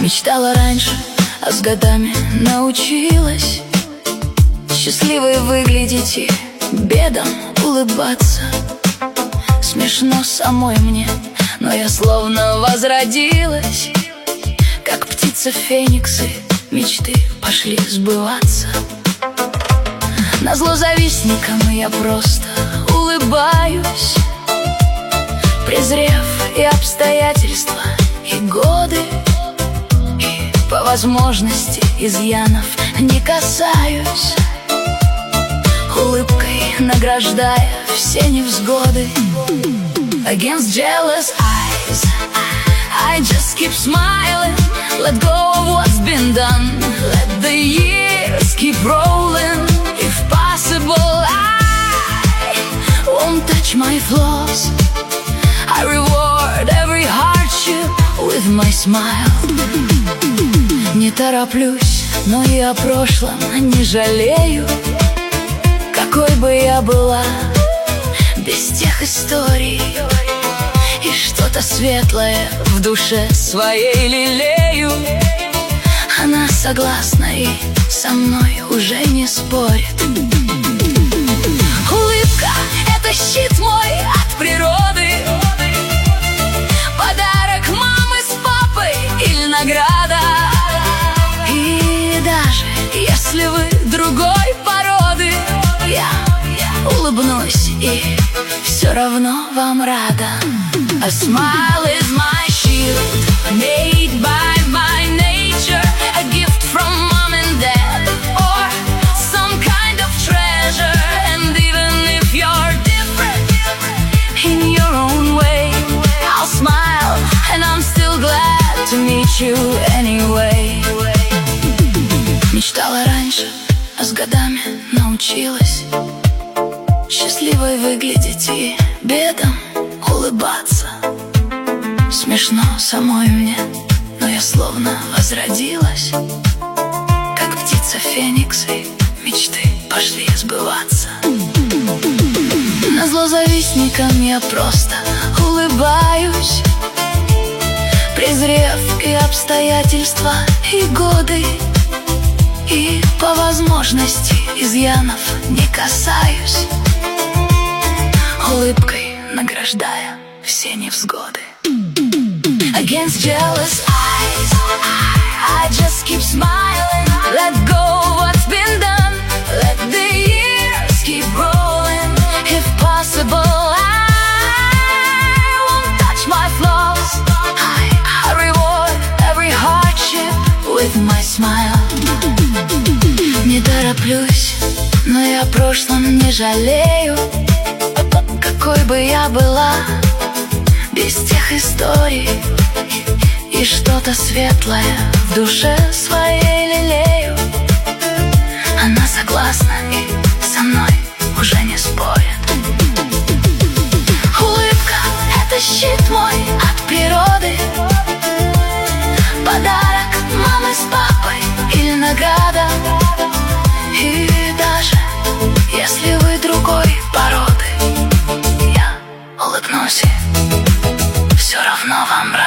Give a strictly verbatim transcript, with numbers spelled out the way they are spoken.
Мечтала раньше, а с годами научилась счастливой выглядеть и бедам улыбаться. Смешно самой мне, но я словно возродилась, как птица фениксы, мечты пошли сбываться. Назло завистникам я просто улыбаюсь, презрев и обстоятельства, и годы, и по возможности изъянов не касаюсь, улыбкой награждая все невзгоды. Against jealous eyes, I just keep smiling, let go of what's been done, let the years keep rolling. If possible, I won't touch my flaws, I reward every hardship with my smile. Не тороплюсь, но и о прошлом не жалею. Какой бы я была без тех историй, и что-то светлое в душе своей лелею. Она согласна и со мной уже не спорит. Улыбка — это щит мой от природы, подарок мамы с папой или награда. И даже если вы другой породы, я улыбнусь и все равно вам рада. A smile is my shield, made by my nature, a gift from mom and dad, or some kind of treasure. And even if you're different in your own way, I'll smile and I'm still glad to meet you anyway. Мечтала раньше, а с годами научилась счастливой выглядеть и бедам улыбаться. Смешно самой мне, но я словно возродилась, как птица феникс, и мечты пошли сбываться. Назло завистникам я просто улыбаюсь, презрев и обстоятельства, и годы, и по возможности изъянов не касаюсь, улыбкой награждая все невзгоды. Against jealous eyes, I just keep smiling, let go of what's been done, let the years keep rolling. If possible, I won't touch my flaws, I, I reward every hardship with my smile. Не тороплюсь, но я о прошлом не жалею. Какой бы я была без тех историй, и что-то светлое в душе своей лелею. Она согласна и со мной уже не спорит. Улыбка — это щит мой от природы, подарок мамы с папой или награда. И даже если вы другой породы, я улыбнусь и все равно вам рад.